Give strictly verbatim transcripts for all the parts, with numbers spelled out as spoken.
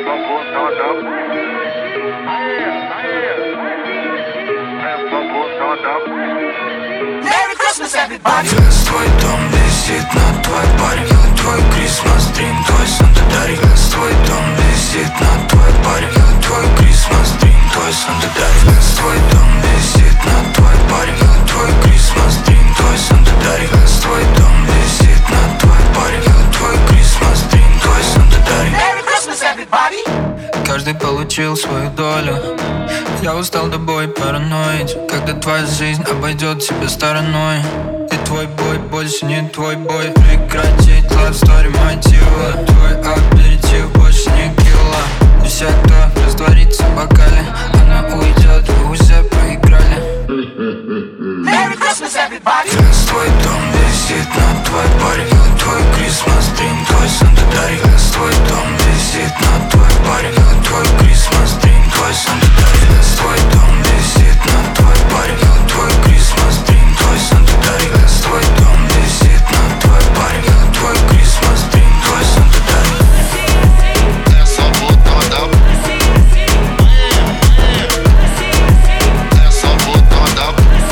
Merry Christmas, everybody. Глаз твой дом висит над твоей паре. Я твой Christmas dream, твой Санта дарит. Глаз твой дом висит над твоей паре. Я твой Christmas dream, твой Санта дарит. Глаз твой дом висит над твоей паре. Я твой Christmas dream, твой Санта дарит. Глаз твой дом висит над твоей паре. Я твой Christmas dream, твой Санта дарит. Merry Christmas, everybody. Каждый получил свою долю. Я устал тобой параноить, когда твоя жизнь обойдет тебя стороной. И твой бой больше не твой бой. Прекратить love story мотива. Твой аперитив больше не килла. И вся, кто растворится в бокале, она уйдет, вы уже проиграли. Merry Christmas, everybody. Глаз твой дом висит над твоей паре. Я твой Christmas dream, твой Санта дарит. Глаз твой дом висит над твоей паре. Я твой Christmas dream, твой Санта дарит. Глаз твой дом висит над твоей паре. Я твой Christmas dream, твой Санта дарит. Глаз твой дом висит над твоей паре. Я твой Christmas dream, твой Санта дарит. Я свободного дам. Я свободного дам.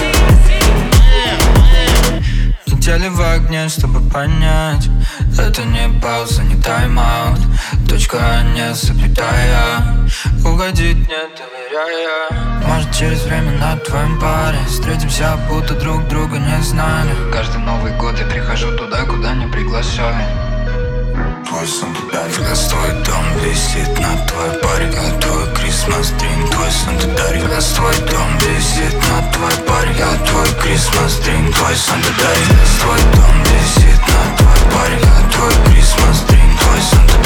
Летели в огне, чтобы понять, это не пауза, не тайм-аут. Точка, а не запятая. Угодить не доверяя. Может, через время на твоем паре встретимся, будто друг друга не знали. Каждый Новый год я прихожу туда, куда не приглашали. Твой Санта дарит. Глаз твой дом висит над твоей паре. Я твой Christmas dream, твой Санта дарит. Глаз твой дом висит над твоей паре. Я твой Christmas dream, твой Санта дарит. Глаз твой дом висит над твоей паре. Я твой Christmas dream, твой Санта дарит.